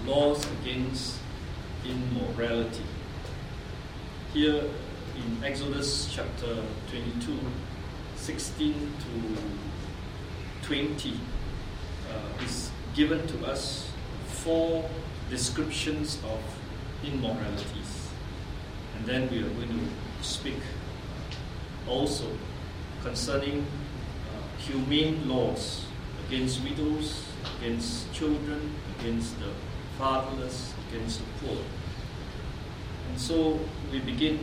laws against immorality. Here in Exodus chapter 22, 16 to 20, is given to us 4 descriptions of immoralities. And then we are going to speak also concerning humane laws against widows, against children, against the fatherless, against the poor. And so we begin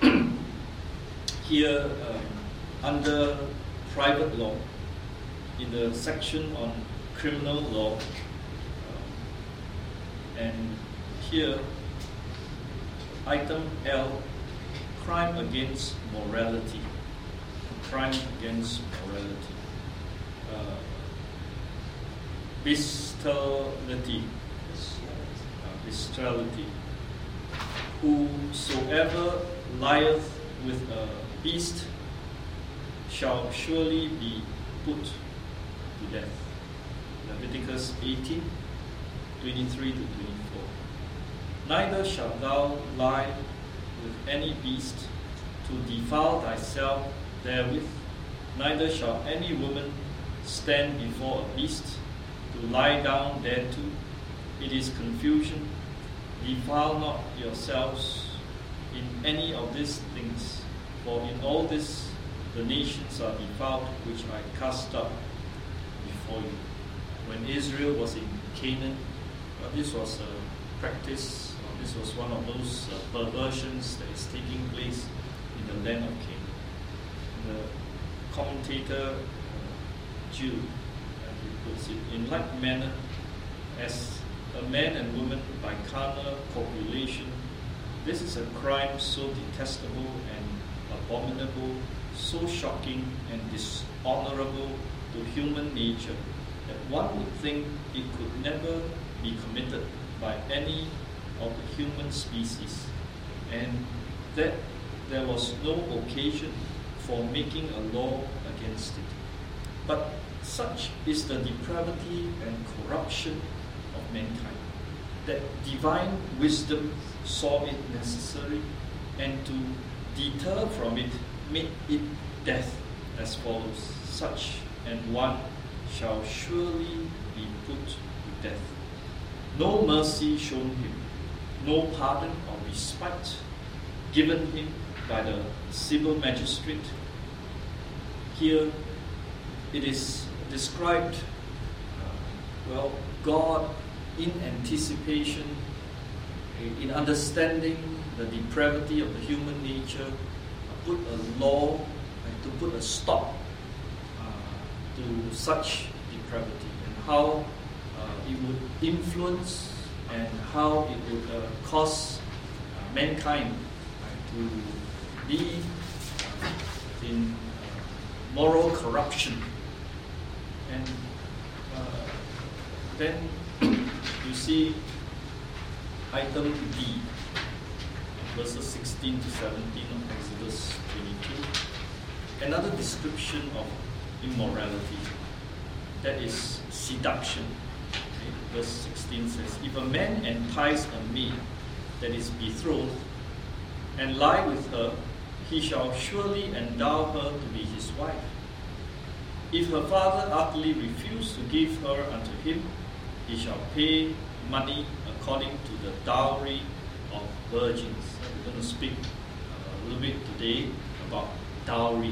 here under private law, in the section on criminal law, and here item L, crime against morality. Crime against morality. Bestiality. Bestiality. Whosoever lieth with a beast shall surely be put to death. Leviticus 18, 23 to 24. Neither shalt thou lie with any beast to defile thyself therewith, neither shall any woman stand before a beast to lie down thereto. It is confusion. Defile not yourselves in any of these things, for in all this the nations are defiled, which I cast out before you. When Israel was in Canaan, this was a practice, this was one of those perversions that is taking place in the land of Canaan. The commentator Jude, he puts it, in like manner as a man and woman by carnal copulation, this is a crime so detestable and abominable, so shocking and dishonorable to human nature, that one would think it could never be committed by any of the human species, and that there was no occasion for making a law against it. But such is the depravity and corruption of mankind, that divine wisdom saw it necessary, and to deter from it, made it death as follows: such an one shall surely be put to death. No mercy shown him, no pardon or respite given him by the civil magistrate. Here it is described, God in anticipation, in understanding the depravity of the human nature, put a law to put a stop to such depravity, and how it would influence and how it would cause mankind to be in moral corruption. And then you see item D, verses 16 to 17 of Exodus 22. Another description of immorality, that is seduction. Okay? Verse 16 says, if a man entice a maid that is betrothed and lie with her, he shall surely endow her to be his wife. If her father utterly refuse to give her unto him, he shall pay money according to the dowry of virgins. We're going to speak a little bit today about dowry.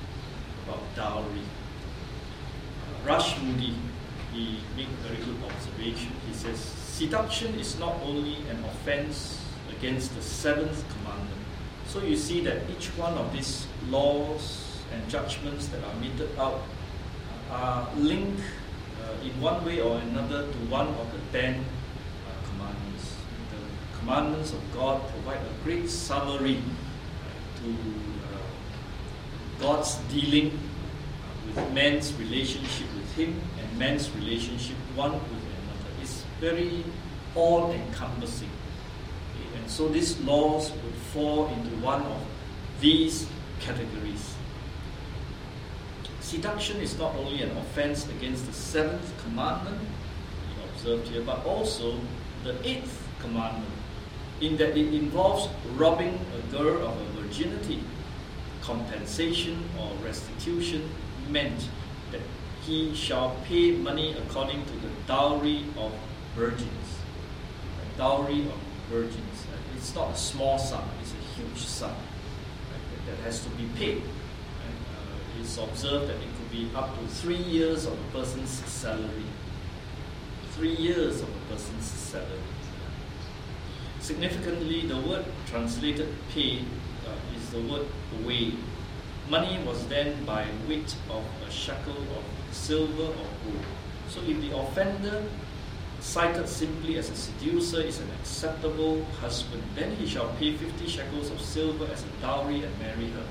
Rush Moody, he made a very good observation. He says, seduction is not only an offense against the 7th commandment. So you see that each one of these laws and judgments that are meted out are linked in one way or another to one of the 10 commandments. The commandments of God provide a great summary to God's dealing with man's relationship with Him and man's relationship one with another. It's very all-encompassing. Okay? And so these laws would fall into one of these categories. Seduction is not only an offense against the 7th commandment, we observed here, but also the 8th commandment, in that it involves robbing a girl of her virginity. Compensation or restitution meant that he shall pay money according to the dowry of virgins. The dowry of virgins. It's not a small sum, it's a huge sum that has to be paid. It's observed that it could be up to 3 years of a person's salary. 3 years of a person's salary. Significantly, the word translated pay is the word weigh. Money was then by weight of a shekel of silver or gold. So if the offender, cited simply as a seducer, is an acceptable husband, then he shall pay 50 shekels of silver as a dowry and marry her,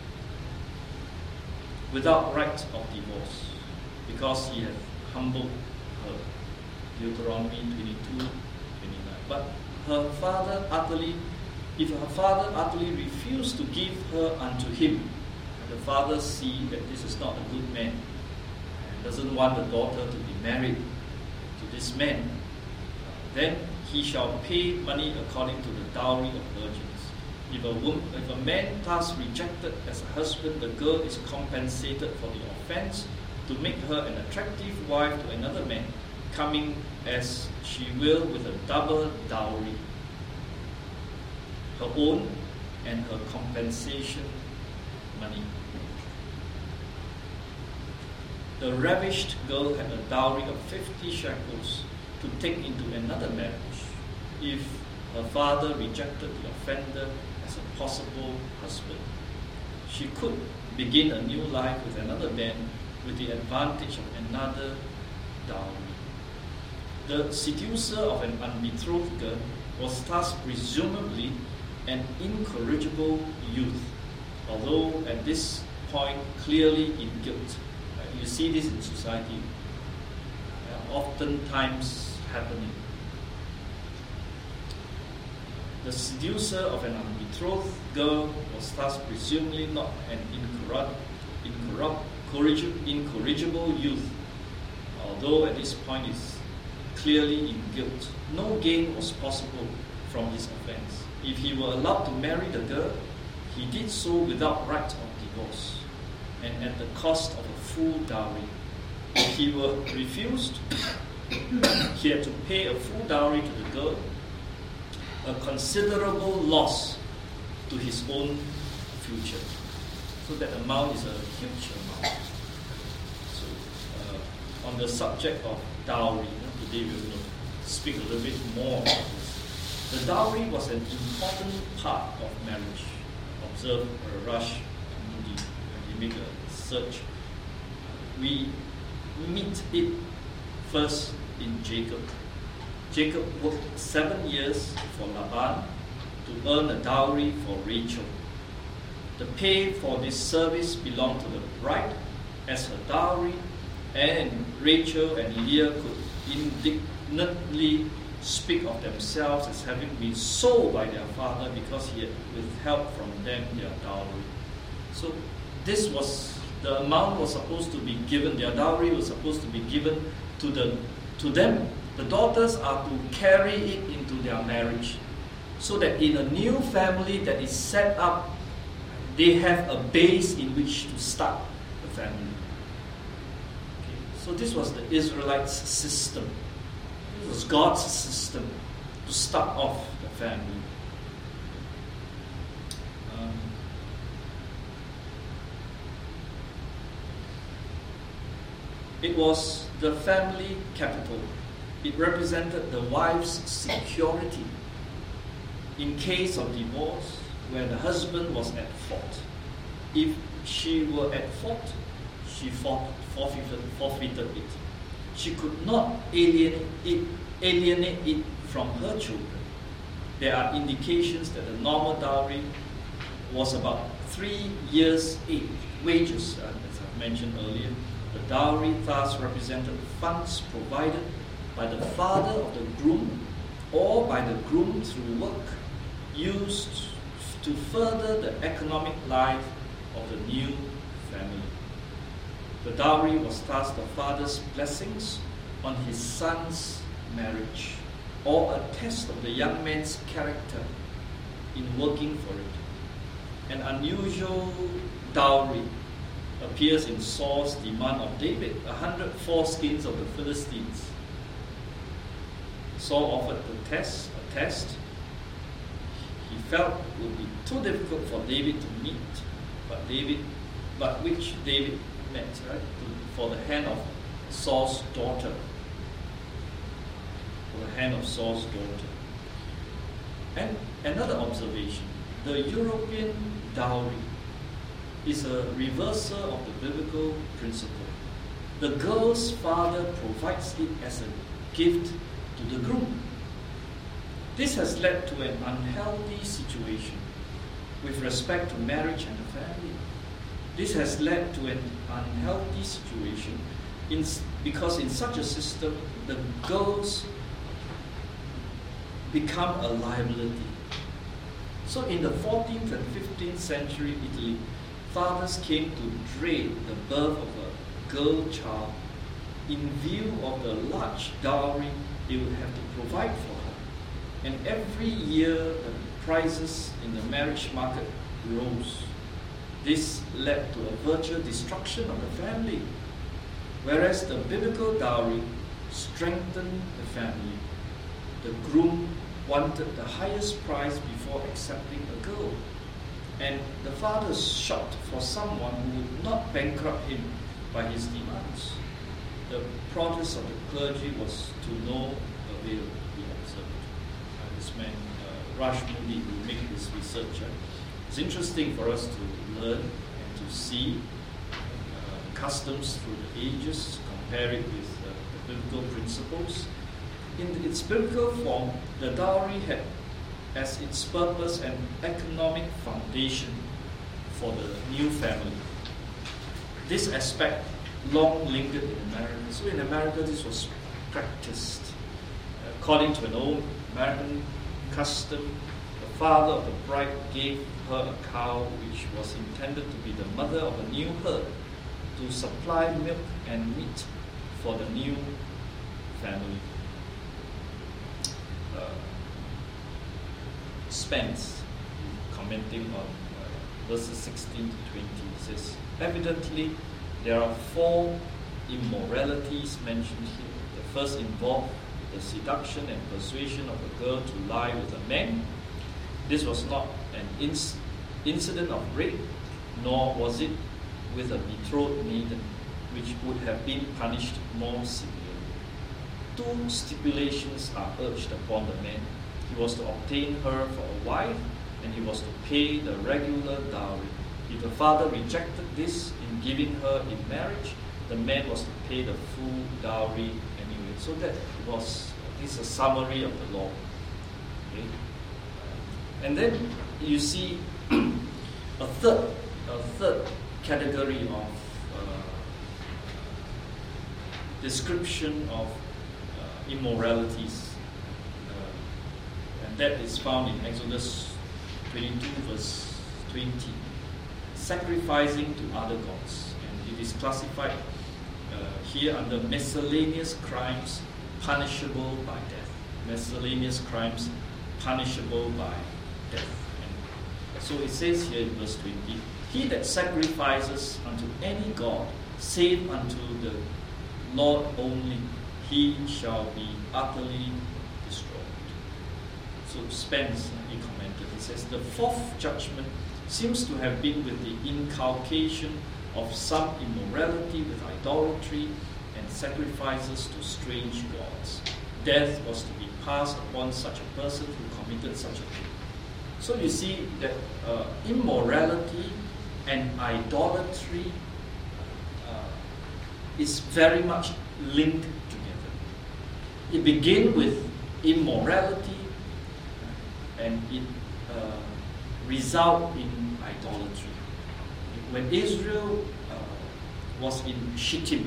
without right of divorce, because he had humbled her. Deuteronomy 22:29. But if her father utterly refused to give her unto him, and the father see that this is not a good man, and doesn't want the daughter to be married to this man, then he shall pay money according to the dowry of virgins. If a man thus rejected as a husband, the girl is compensated for the offense to make her an attractive wife to another man, coming as she will with a double dowry, her own and her compensation money. The ravished girl had a dowry of 50 shekels to take into another marriage if her father rejected the offender as a possible husband. She could begin a new life with another man with the advantage of another dowry. The seducer of an unbetrothed girl was thus presumably an incorrigible youth, although at this point clearly in guilt. You see this in society, oftentimes happening. The seducer of an unbetrothed girl was thus presumably not an incorrigible youth, although at this point is clearly in guilt. No gain was possible from his offense. If he were allowed to marry the girl, he did so without right of divorce and at the cost of a full dowry. If he were refused, he had to pay a full dowry to the girl, a considerable loss to his own future. So that amount is a huge amount. So on the subject of dowry, today we will speak a little bit more about this. The dowry was an important part of marriage. Observe Rush and Moody when they make a search. We meet it first in Jacob. Jacob worked 7 years for Laban to earn a dowry for Rachel. The pay for this service belonged to the bride as her dowry, and Rachel and Leah could indignantly speak of themselves as having been sold by their father because he had withheld from them their dowry. So this was, the amount was supposed to be given, their dowry was supposed to be given to them. The daughters are to carry it into their marriage, so that in a new family that is set up, they have a base in which to start the family. Okay. So this was the Israelites' system. It was God's system to start off the family. It was the family capital. It represented the wife's security in case of divorce where the husband was at fault. If she were at fault, she forfeited it. She could not alienate it from her children. There are indications that the normal dowry was about 3 years' wages, as I mentioned earlier. The dowry thus represented funds provided by the father of the groom or by the groom through work used to further the economic life of the new family. The dowry was thus the father's blessings on his son's marriage. or a test of the young man's character in working for it. An unusual dowry appears in Saul's demand of David, 100 foreskins of the Philistines. Saul offered a test he felt would be too difficult for David to meet, but which David met, right? For the hand of Saul's daughter. For the hand of Saul's daughter. And another observation, the European dowry is a reversal of the biblical principle. The girl's father provides it as a gift to the groom. This has led to an unhealthy situation with respect to marriage and the family. This has led to an unhealthy situation because in such a system, the girls become a liability. So in the 14th and 15th century Italy, fathers came to dread the birth of a girl child in view of the large dowry they would have to provide for her. And every year the prices in the marriage market rose. This led to a virtual destruction of the family, whereas the biblical dowry strengthened the family. The groom wanted the highest price before accepting a girl, and the father shopped for someone who would not bankrupt him by his demands. The protest of the clergy was to no avail, we observed. This man, Rush Moody, who made this research. It's interesting for us to learn and to see customs through the ages, compare it with the biblical principles. In its biblical form, the dowry had as its purpose an economic foundation for the new family. This aspect long lingered in America. So in America, this was practiced. According to an old American custom, the father of the bride gave her a cow which was intended to be the mother of a new herd to supply milk and meat for the new family. Spence, commenting on verses 16 to 20, says, evidently, there are 4 immoralities mentioned here. The first involved the seduction and persuasion of a girl to lie with a man. This was not an incident of rape, nor was it with a betrothed maiden, which would have been punished more severely. 2 stipulations are urged upon the man. He was to obtain her for a wife, and he was to pay the regular dowry. If the father rejected this in giving her in marriage, the man was to pay the full dowry anyway. So that was this is a summary of the law. Okay? And then you see a third category of description of immoralities. And that is found in Exodus 22 verse 20. Sacrificing to other gods. And it is classified here under miscellaneous crimes punishable by death. Miscellaneous crimes punishable by death. And so it says here in verse 20, he that sacrifices unto any god, save unto the Lord only, he shall be utterly destroyed. So Spence, he commented, he says, the 4th judgment seems to have been with the inculcation of some immorality with idolatry and sacrifices to strange gods. Death was to be passed upon such a person who committed such a thing. So you see that immorality and idolatry is very much linked together. It begins with immorality and it results in idolatry. When Israel was in Shittim,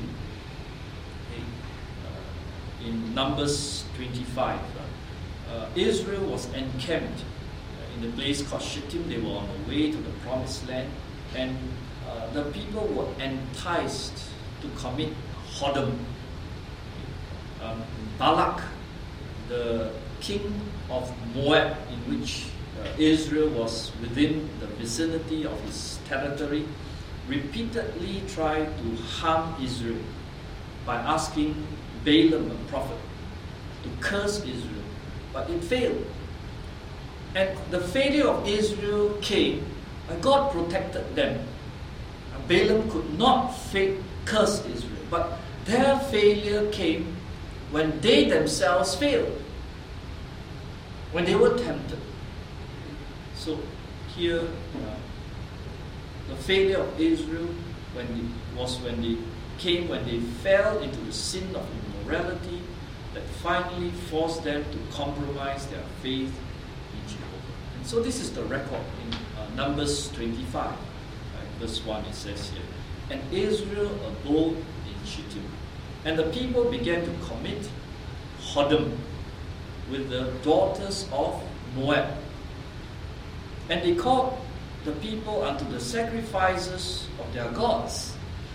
in Numbers 25, Israel was encamped in the place called Shittim. They were on the way to the promised land, and the people were enticed to commit whoredom. Balak the king of Moab, in which Israel was within the vicinity of his territory, repeatedly tried to harm Israel by asking Balaam, a prophet, to curse Israel, but it failed. And the failure of Israel came, and God protected them. And Balaam could not curse Israel, but their failure came when they themselves failed, when they were tempted. So here, the failure of Israel when they fell into the sin of immorality that finally forced them to compromise their faith in Jehovah. And so this is the record in Numbers 25, right? Verse 1 it says here, and Israel abode in Shittim, and the people began to commit whoredom with the daughters of Moab. And they called the people unto the sacrifices of their gods.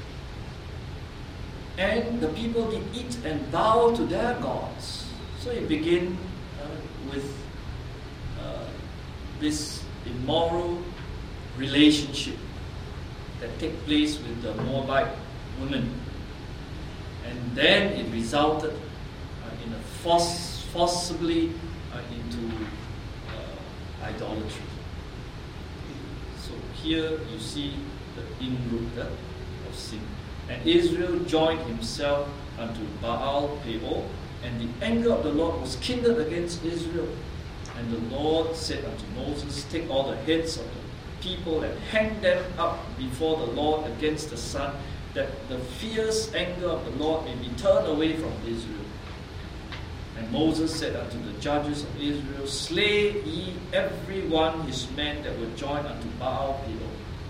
And the people did eat and bow to their gods. So it began with this immoral relationship that took place with the Moabite women. And then it resulted in a forcibly into idolatry. So here you see the inroot of sin. And Israel joined himself unto Baal Peor, and the anger of the Lord was kindled against Israel. And the Lord said unto Moses, take all the heads of the people and hang them up before the Lord against the sun, that the fierce anger of the Lord may be turned away from Israel. And Moses said unto the judges of Israel, slay ye every one his men that were joined unto Baal Peor.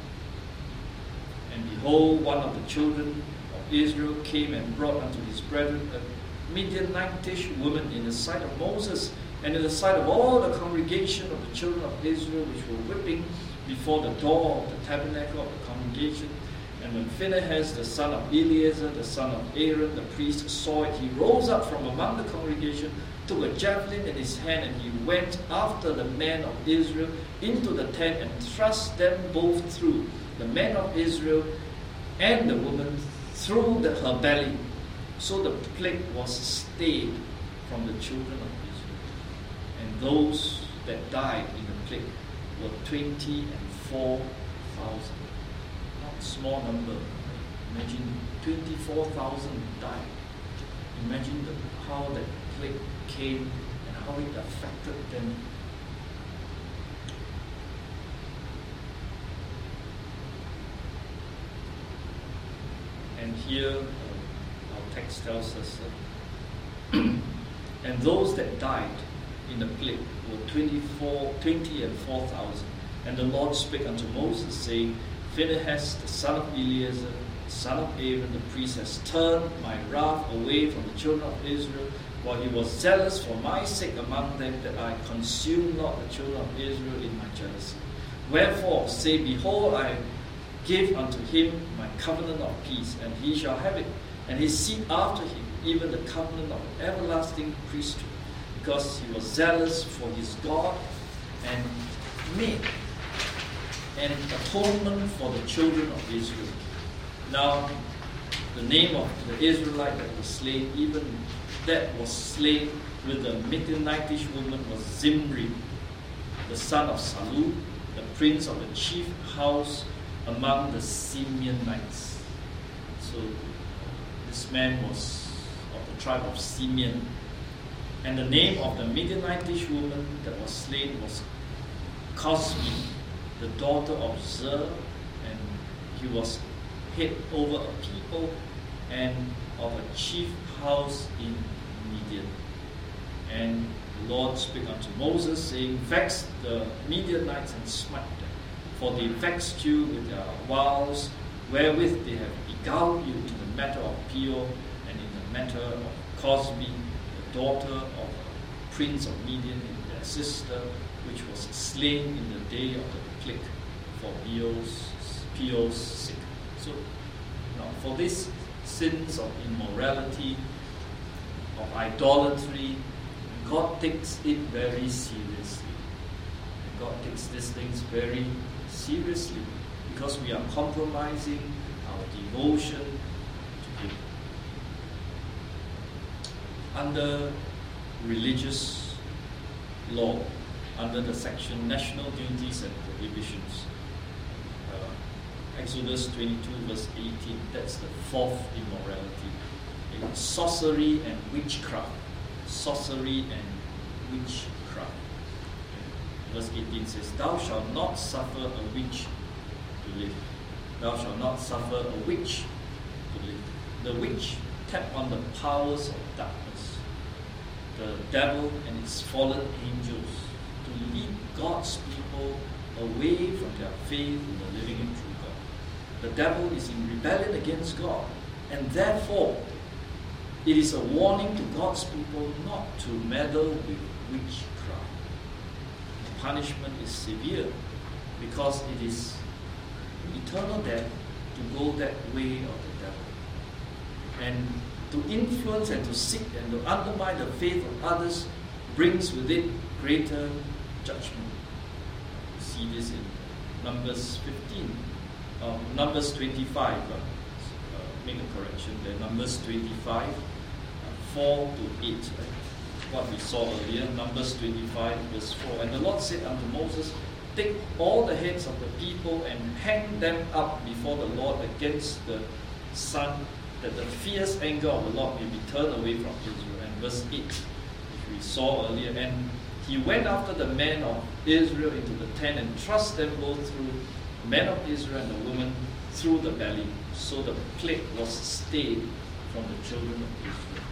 And behold, one of the children of Israel came and brought unto his brethren a Midianitish woman in the sight of Moses, and in the sight of all the congregation of the children of Israel, which were whipping before the door of the tabernacle of the congregation. And when Phinehas, the son of Eleazar, the son of Aaron, the priest, saw it, he rose up from among the congregation, took a javelin in his hand, and he went after the men of Israel into the tent and thrust them both through, the men of Israel and the woman, through her belly. So the plague was stayed from the children of Israel. And those that died in the plague were 24,000. Not a small number. Imagine 24,000 died. Imagine how that plague came and how it affected them. And here our text tells us and those that died in the plague were 20 and 4,000. And the Lord spake unto Moses, saying, Phinehas, the son of Eleazar, the son of Aaron, the priest, has turned my wrath away from the children of Israel, while he was zealous for my sake among them, that I consume not the children of Israel in my jealousy. Wherefore, say, behold, I give unto him my covenant of peace, and he shall have it, and his seed after him, even the covenant of everlasting priesthood, because he was zealous for his God, and made an atonement for the children of Israel. Now, the name of the Israelite that was slain, even that was slain with the Midianitish woman, was Zimri, the son of Salu, the prince of the chief house among the Simeonites. So this man was of the tribe of Simeon. And the name of the Midianitish woman that was slain was Cosbi, the daughter of Zer, and he was head over a people and of a chief house in Midian. And the Lord spake unto Moses, saying, vex the Midianites and smite them, for they vexed you with their wiles, wherewith they have beguiled you to the matter of Peor, and in the matter of Cosbi, the daughter of a prince of Midian, and their sister, which was slain in the day of the plague for Peor's sake. So, now for these sins of immorality, of idolatry, God takes it very seriously. And God takes these things very seriously because we are compromising our devotion to Him. Under religious law, under the section National Duties and Prohibitions, Exodus 22 verse 18, that's the fourth immorality. It's sorcery and witchcraft. Sorcery and witchcraft. Verse 18 says, Thou shalt not suffer a witch to live. Thou shalt not suffer a witch to live. The witch tapped on the powers of darkness, the devil and its fallen angels, to lead God's people away from their faith in the living and true God. The devil is in rebellion against God, and therefore it is a warning to God's people not to meddle with witchcraft. The punishment is severe because it is eternal death to go that way of the devil. And to influence and to seek and to undermine the faith of others brings with it greater judgment. You see this in Numbers 15. Numbers 25, make a correction there, Numbers 25, 4 to 8, right? What we saw earlier, Numbers 25 verse 4. And the Lord said unto Moses, Take all the heads of the people and hang them up before the Lord against the sun, that the fierce anger of the Lord may be turned away from Israel. And verse 8, which we saw earlier, and he went after the men of Israel into the tent and thrust them both through, the men of Israel and the woman through the belly. So the plague was stayed from the children of Israel.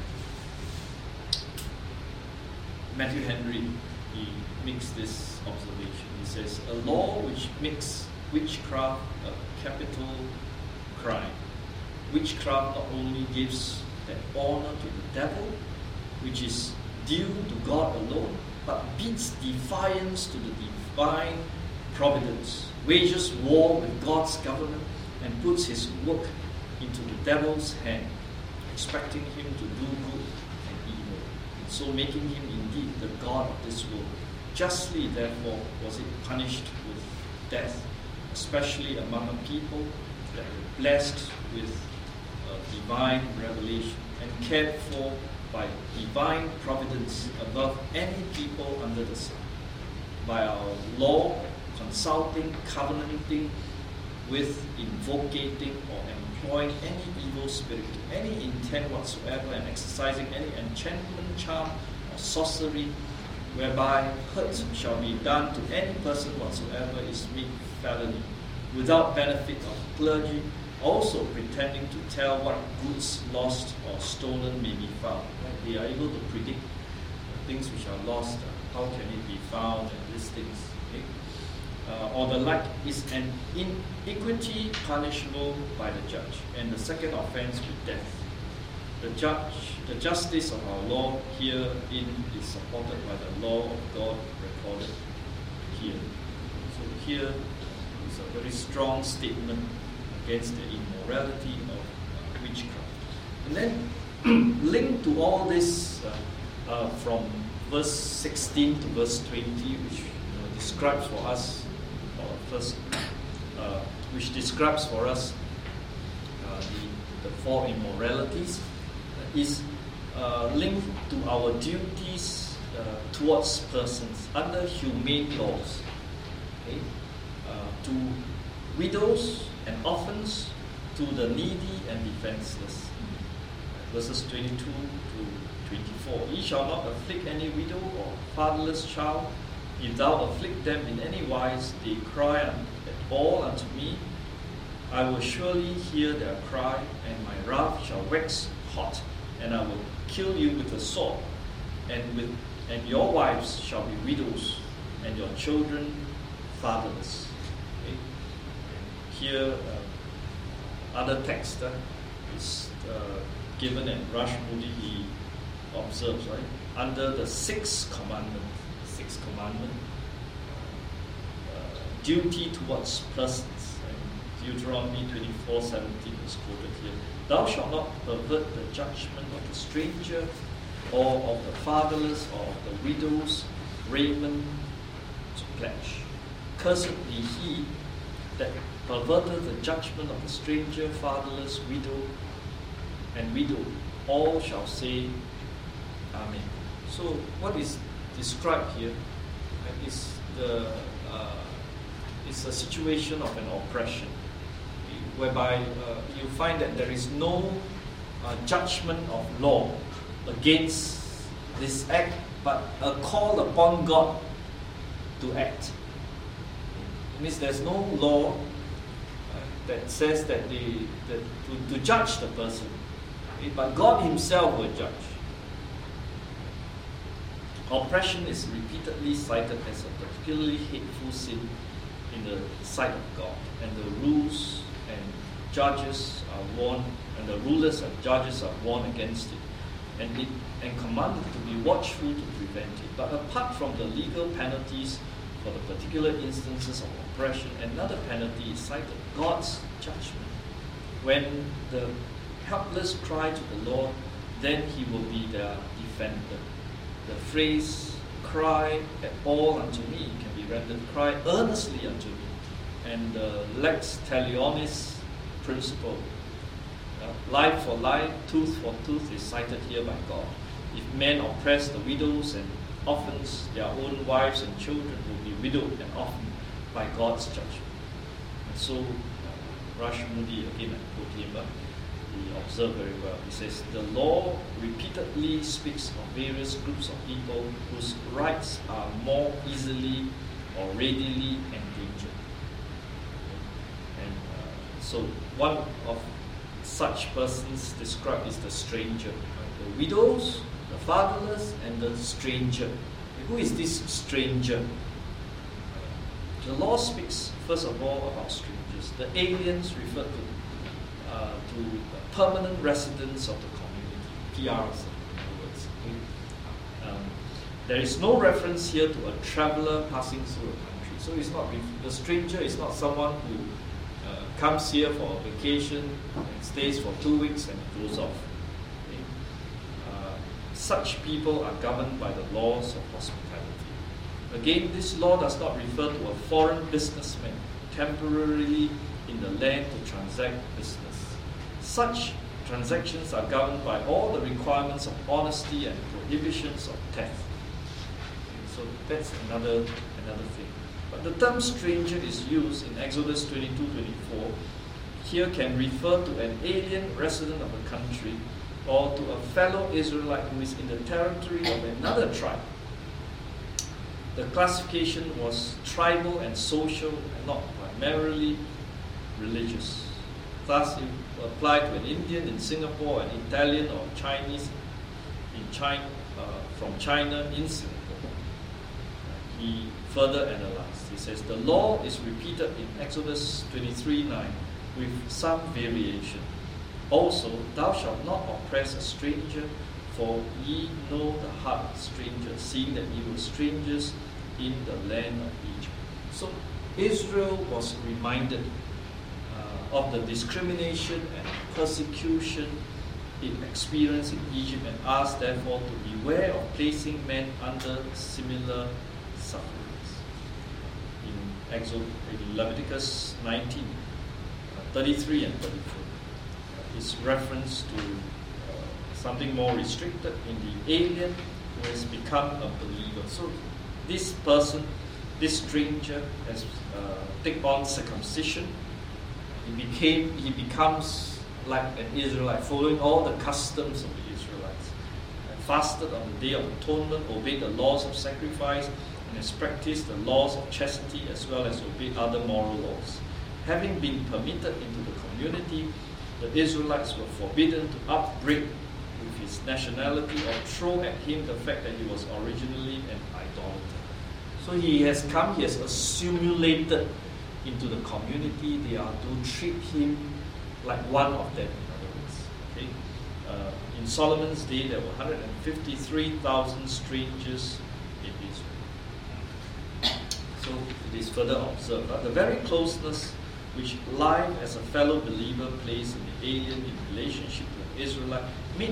Matthew Henry, he makes this observation. He says, a law which makes witchcraft a capital crime. Witchcraft not only gives that honor to the devil, which is due to God alone, but bids defiance to the divine providence, wages war with God's government, and puts his work into the devil's hand, expecting him to do good and evil, and so making him indeed the God of this world. Justly, therefore, was it punished with death, especially among a people that were blessed with divine revelation and cared for by divine providence above any people under the sun. By our law, consulting, covenanting with, invocating or employing any evil spirit, any intent whatsoever, and exercising any enchantment, charm, or sorcery, whereby hurt shall be done to any person whatsoever, is made felony, without benefit of clergy, also pretending to tell what goods lost or stolen may be found. Right? They are able to predict things which are lost, how can it be found, and these things. Okay? Or the like is an iniquity punishable by the judge, and the second offense with death. The justice of our law herein is supported by the law of God recorded here. So here is a very strong statement against the immorality of witchcraft. And then linked to all this from verse 16 to verse 20, which describes for us, which describes for us the four immoralities, is linked to our duties towards persons under humane laws, okay? To widows and orphans, to the needy and defenseless. Verses 22 to 24. Ye shall not afflict any widow or fatherless child. If thou afflict them in any wise, they cry at all unto me. I will surely hear their cry, and my wrath shall wax hot, and I will kill you with the sword, and your wives shall be widows, and your children fatherless. Okay? Here, other text is given, and Rush Moody, he observes, right? Under the sixth commandment, duty towards persons. Deuteronomy 24:17 is quoted here. Thou shalt not pervert the judgment of the stranger, or of the fatherless, or of the widow's raiment to pledge. Cursed be he that perverted the judgment of the stranger, fatherless, widow, and widow. All shall say, Amen. So what is described here is it's a situation of an oppression, whereby you find that there is no judgment of law against this act, but a call upon God to act. It means there's no law that says that to judge the person, but God Himself will judge. Oppression is repeatedly cited as a particularly hateful sin in the sight of God, and the rules and judges are warned, and the rulers and judges are warned against it, and commanded to be watchful to prevent it. But apart from the legal penalties for the particular instances of oppression, another penalty is cited: God's judgment. When the helpless cry to the Lord, then He will be their defender. The phrase "cry at all unto me" can be rendered "cry earnestly unto me," and the lex talionis principle, life for life, tooth for tooth, is cited here by God. If men oppress the widows and orphans, their own wives and children will be widowed and orphaned by God's judgment. And so Rush Moody, again I quote him, he observed very well. He says, the law repeatedly speaks of various groups of people whose rights are more easily or readily endangered. And so one of such persons described is the stranger. The widows, the fatherless, and the stranger. Who is this stranger? The law speaks first of all about strangers. The aliens referred to permanent residents of the community, PRs in other words. There is no reference here to a traveller passing through a country. So it's not the stranger is not someone who comes here for a vacation and stays for 2 weeks and goes off. Such people are governed by the laws of hospitality. Again, this law does not refer to a foreign businessman temporarily in the land to transact business. Such transactions are governed by all the requirements of honesty and prohibitions of theft. So that's another thing. But the term stranger is used in Exodus 22-24. Here can refer to an alien resident of a country or to a fellow Israelite who is in the territory of another tribe. The classification was tribal and social and not primarily religious. Thus, it applied to an Indian in Singapore, an Italian or Chinese from China in Singapore. He further analyzed. He says, the law is repeated in Exodus 23:9 with some variation. Also, thou shalt not oppress a stranger, for ye know the heart of strangers, seeing that ye were strangers in the land of Egypt. So Israel was reminded of the discrimination and persecution it experienced in Egypt, and asked therefore to beware of placing men under similar sufferings. In Leviticus 19, 33 and 34, is reference to something more restricted in the alien who has become a believer. So this person, this stranger, has taken on circumcision. He becomes like an Israelite, following all the customs of the Israelites, and fasted on the Day of Atonement, obeyed the laws of sacrifice, and has practiced the laws of chastity as well as obeyed other moral laws. Having been permitted into the community, the Israelites were forbidden to upbraid with his nationality or throw at him the fact that he was originally an idolater. So he has assimilated into the community. They are to treat him like one of them, in other words. Okay? In Solomon's day, there were 153,000 strangers in Israel. So it is further observed that the very closeness which life as a fellow believer plays in the alien in relationship to an Israelite made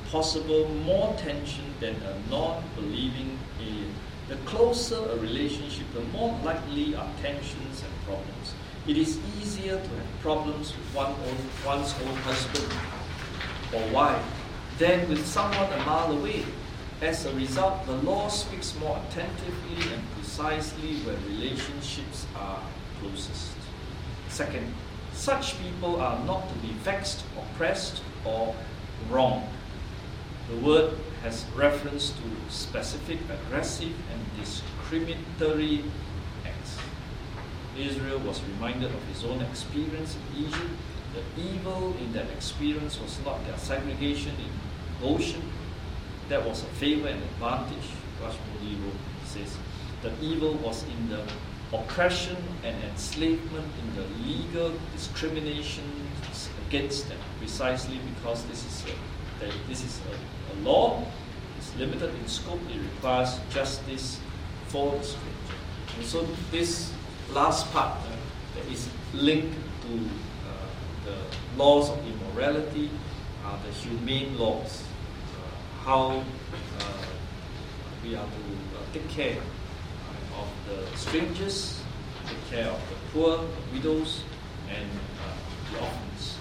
possible, more tension than a non-believing alien. The closer a relationship, the more likely are tensions and problems. It is easier to have problems with one's own husband or wife than with someone a mile away. As a result, the law speaks more attentively and precisely where relationships are closest. Second, such people are not to be vexed, oppressed, or wronged. The word has reference to specific, aggressive, and discriminatory acts. Israel was reminded of his own experience in Egypt. The evil in that experience was not their segregation in Goshen. That was a favor and advantage. Rashmodi says the evil was in the oppression and enslavement, in the legal discrimination against them, precisely because this is a law. It's limited in scope. It requires justice for the stranger. And so this last part that is linked to the laws of immorality are the humane laws. How we are to take care of the strangers, take care of the poor, the widows, and the orphans.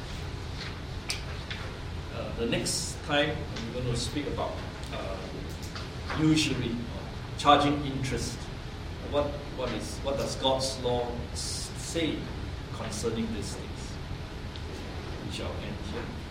The next time we're going to speak about usury, charging interest. What does God's law say concerning these things? We shall end here.